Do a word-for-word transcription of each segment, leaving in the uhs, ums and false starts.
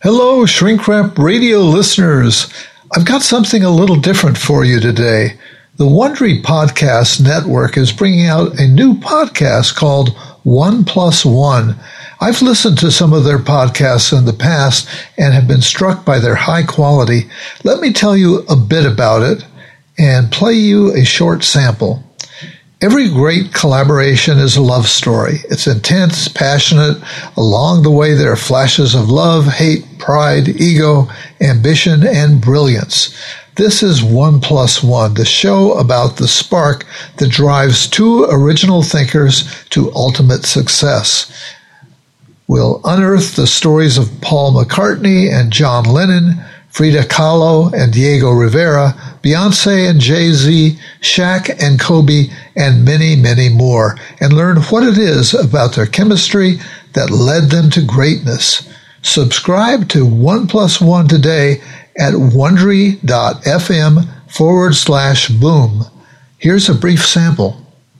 Hello, Shrink Wrap Radio listeners. I've got something a little different for you today. The Wondery Podcast Network is bringing out a new podcast called One Plus One. I've listened to some of their podcasts in the past and have been struck by their high quality. Let me tell you a bit about it and play you a short sample. Every great collaboration is a love story. It's intense, passionate. Along the way, there are flashes of love, hate, pride, ego, ambition, and brilliance. This is One Plus One, the show about the spark that drives two original thinkers to ultimate success. We'll unearth the stories of Paul McCartney and John Lennon, Frida Kahlo and Diego Rivera, Beyonce and Jay-Z, Shaq and Kobe, and many, many more, and learn what it is about their chemistry that led them to greatness. Subscribe to One Plus One today at wondery.fm forward slash boom. Here's a brief sample.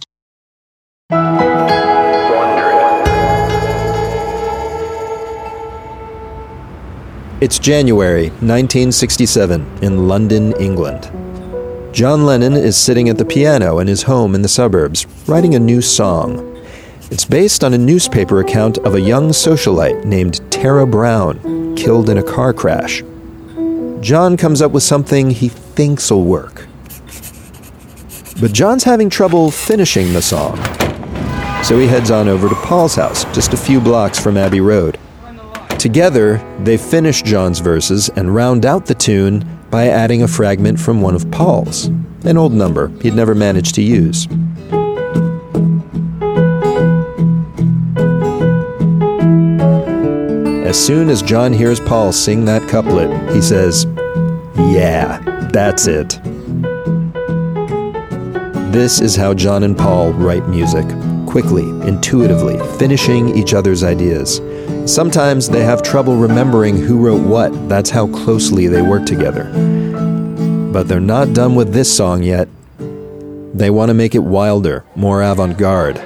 It's January nineteen sixty-seven in London, England. John Lennon is sitting at the piano in his home in the suburbs, writing a new song. It's based on a newspaper account of a young socialite named Tara Brown, killed in a car crash. John comes up with something he thinks will work. But John's having trouble finishing the song. So he heads on over to Paul's house, just a few blocks from Abbey Road. Together, they finish John's verses and round out the tune by adding a fragment from one of Paul's, an old number he'd never managed to use. As soon as John hears Paul sing that couplet, he says, "Yeah, that's it." This is how John and Paul write music, quickly, intuitively, finishing each other's ideas. Sometimes they have trouble remembering who wrote what. That's how closely they work together. But they're not done with this song yet. They want to make it wilder, more avant-garde.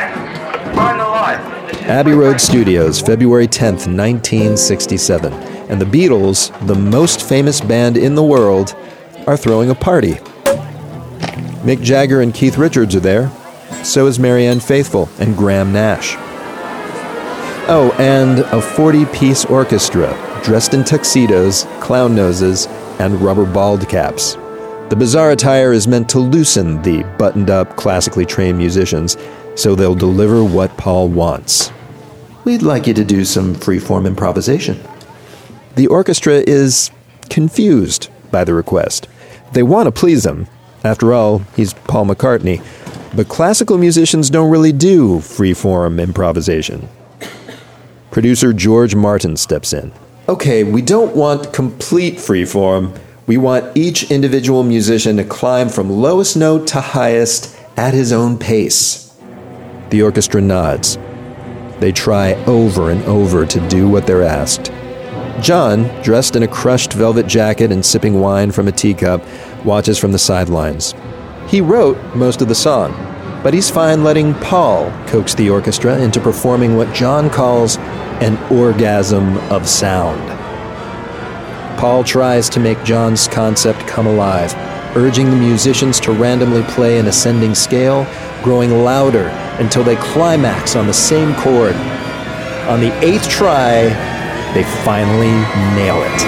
Abbey Road Studios, February tenth, nineteen sixty-seven. And the Beatles, the most famous band in the world, are throwing a party. Mick Jagger and Keith Richards are there. So is Marianne Faithfull and Graham Nash. Oh, and a forty-piece orchestra, dressed in tuxedos, clown noses, and rubber bald caps. The bizarre attire is meant to loosen the buttoned-up, classically trained musicians, so they'll deliver what Paul wants. We'd like you to do some freeform improvisation. The orchestra is confused by the request. They want to please him. After all, he's Paul McCartney. But classical musicians don't really do freeform improvisation. Producer George Martin steps in. Okay, we don't want complete freeform. We want each individual musician to climb from lowest note to highest at his own pace. The orchestra nods. They try over and over to do what they're asked. John, dressed in a crushed velvet jacket and sipping wine from a teacup, watches from the sidelines. He wrote most of the song, but he's fine letting Paul coax the orchestra into performing what John calls an orgasm of sound. Paul tries to make John's concept come alive, urging the musicians to randomly play an ascending scale, growing louder until they climax on the same chord. On the eighth try, they finally nail it.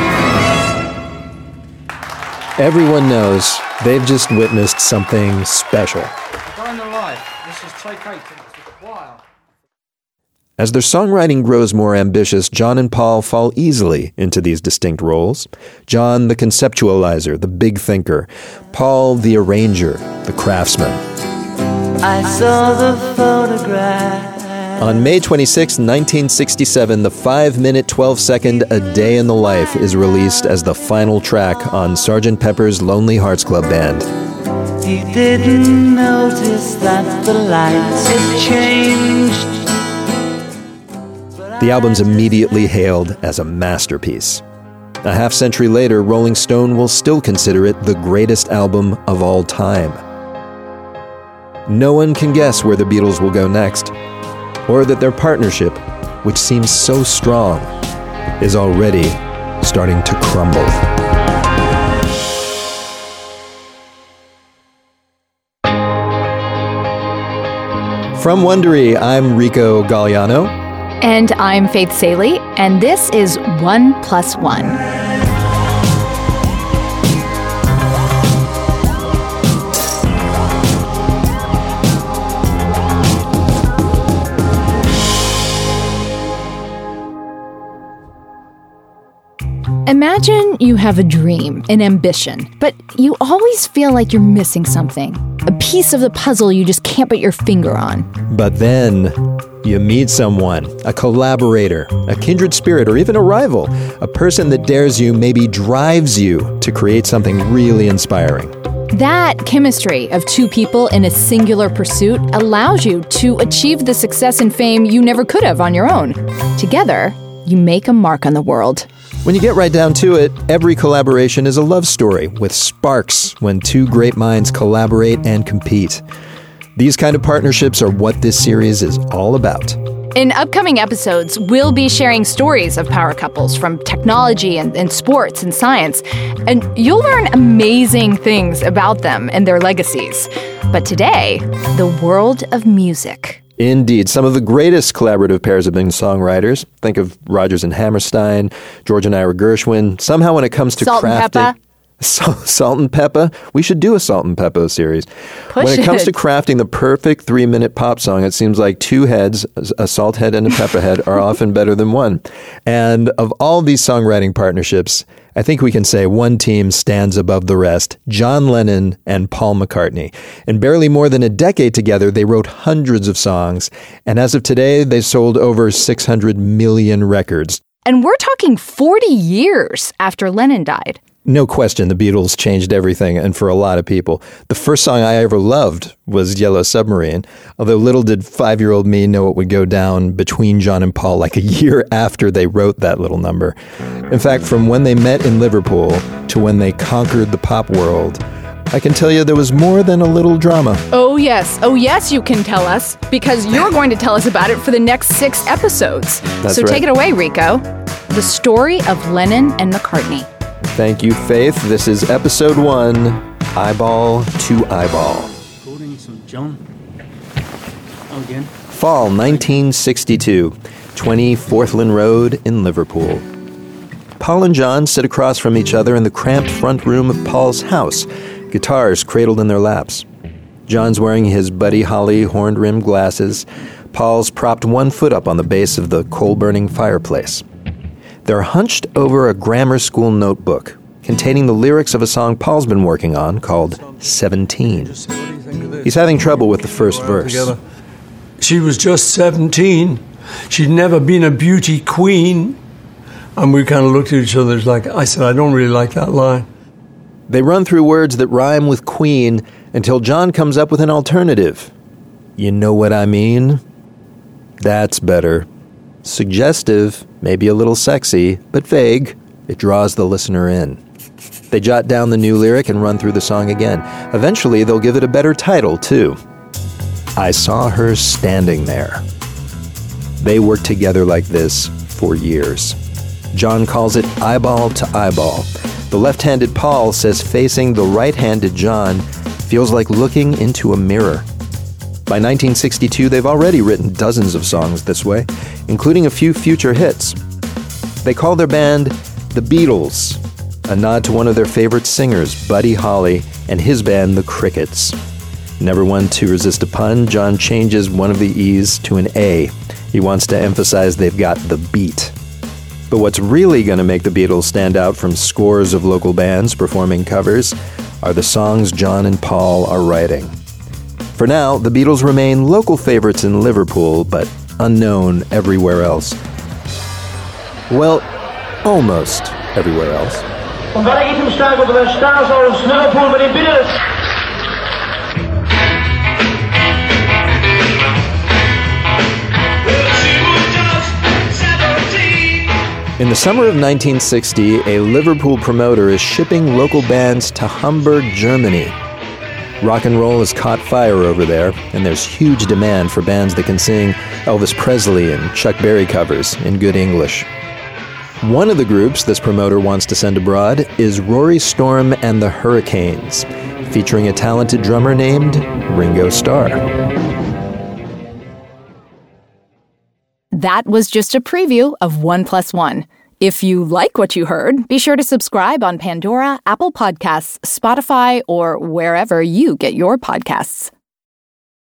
Everyone knows they've just witnessed something special. As their songwriting grows more ambitious, John and Paul fall easily into these distinct roles. John, the conceptualizer, the big thinker. Paul, the arranger, the craftsman. I saw the photograph. On May twenty-sixth, nineteen sixty-seven, the five minute, twelve second A Day in the Life is released as the final track on Sergeant Pepper's Lonely Hearts Club Band. He didn't notice that the lights had changed. The album's immediately hailed as a masterpiece. A half century later, Rolling Stone will still consider it the greatest album of all time. No one can guess where the Beatles will go next, or that their partnership, which seems so strong, is already starting to crumble. From Wondery, I'm Rico Galliano. And I'm Faith Salie, and this is One Plus One. Imagine you have a dream, an ambition, but you always feel like you're missing something. A piece of the puzzle you just can't put your finger on. But then you meet someone, a collaborator, a kindred spirit, or even a rival, a person that dares you, maybe drives you to create something really inspiring. That chemistry of two people in a singular pursuit allows you to achieve the success and fame you never could have on your own. Together, you make a mark on the world. When you get right down to it, every collaboration is a love story with sparks when two great minds collaborate and compete. These kind of partnerships are what this series is all about. In upcoming episodes, we'll be sharing stories of power couples from technology and, and sports and science, and you'll learn amazing things about them and their legacies. But today, the world of music. Indeed. Some of the greatest collaborative pairs have been songwriters. Think of Rodgers and Hammerstein, George and Ira Gershwin. Somehow when it comes to Salt crafting... and Pepper. Salt, Salt and Pepper. We should do a Salt and Pepper series. Push when it comes it. to crafting the perfect three-minute pop song, it seems like two heads, a salt head and a pepper head, are often better than one. And of all these songwriting partnerships, I think we can say one team stands above the rest, John Lennon and Paul McCartney. In barely more than a decade together, they wrote hundreds of songs. And as of today, they sold over six hundred million records. And we're talking forty years after Lennon died. No question, the Beatles changed everything, and for a lot of people. The first song I ever loved was Yellow Submarine, although little did five-year-old me know it would go down between John and Paul like a year after they wrote that little number. In fact, from when they met in Liverpool to when they conquered the pop world, I can tell you there was more than a little drama. Oh yes, oh yes you can tell us, because you're going to tell us about it for the next six episodes. That's so right. Take it away, Rico. The story of Lennon and McCartney. Thank you, Faith. This is episode one, Eyeball to Eyeball. Recording some John. Oh, again. Fall nineteen sixty-two, twenty Forthland Road in Liverpool. Paul and John sit across from each other in the cramped front room of Paul's house, guitars cradled in their laps. John's wearing his Buddy Holly horn-rimmed glasses. Paul's propped one foot up on the base of the coal-burning fireplace. They're hunched over a grammar school notebook containing the lyrics of a song Paul's been working on called seventeen. He's having trouble with the first verse. She was just seventeen. She'd never been a beauty queen. And we kind of looked at each other like, I said, I don't really like that line. They run through words that rhyme with queen until John comes up with an alternative. You know what I mean? That's better. Suggestive, maybe a little sexy, but vague. It draws the listener in. They jot down the new lyric and run through the song again. Eventually, they'll give it a better title, too. I Saw Her Standing There. They worked together like this for years. John calls it eyeball to eyeball. The left-handed Paul says facing the right-handed John feels like looking into a mirror. By nineteen sixty-two, they've already written dozens of songs this way, including a few future hits. They call their band The Beatles, a nod to one of their favorite singers, Buddy Holly, and his band, The Crickets. Never one to resist a pun, John changes one of the E's to an A. He wants to emphasize they've got the beat. But what's really going to make the Beatles stand out from scores of local bands performing covers are the songs John and Paul are writing. For now, the Beatles remain local favorites in Liverpool, but unknown everywhere else. Well, almost everywhere else. Und wenn ich im Steig über der Straße aus Liverpool mit den Beatles. In the summer of nineteen sixty, a Liverpool promoter is shipping local bands to Hamburg, Germany. Rock and roll has caught fire over there, and there's huge demand for bands that can sing Elvis Presley and Chuck Berry covers in good English. One of the groups this promoter wants to send abroad is Rory Storm and the Hurricanes, featuring a talented drummer named Ringo Starr. That was just a preview of One Plus One. If you like what you heard, be sure to subscribe on Pandora, Apple Podcasts, Spotify, or wherever you get your podcasts.